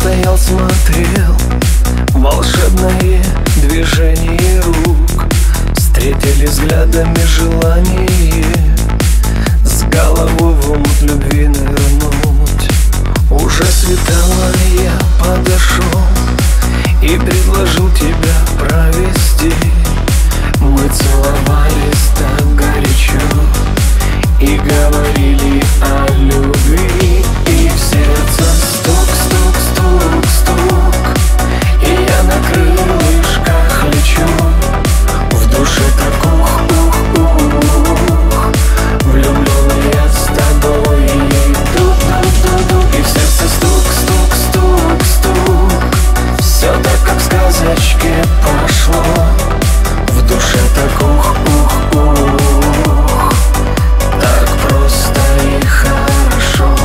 стоял, смотрел волшебное движение рук. Встретили взглядами желание с головой в омут любви нырнуть. Уже светало, я подошел и предложил тебя провести. Мы целовались так горячо и говорили о любви. И в сердце стук, стук, стук, стук, и я на крылышках лечу. В душе так ух, ух, ух, влюбленный я с тобой иду, и в сердце стук, стук, стук, стук. Все так, как в сказочке пошло. В душе так ух, ух, ух, так просто и хорошо.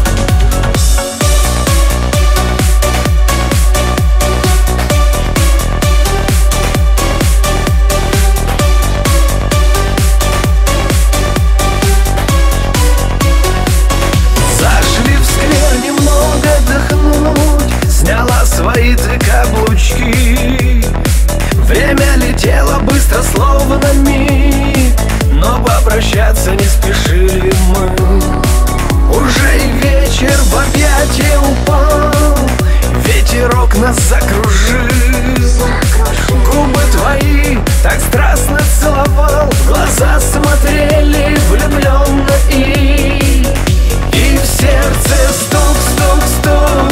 Зашли в сквер немного отдохнуть, сняла свои ты каблучки. Время летело быстро, словно миг, но попрощаться не спешили мы. Уже и вечер в объятия упал, ветерок нас закружил. Губы твои так страстно целовал, в глаза смотрели влюбленно и в сердце стук, стук, стук.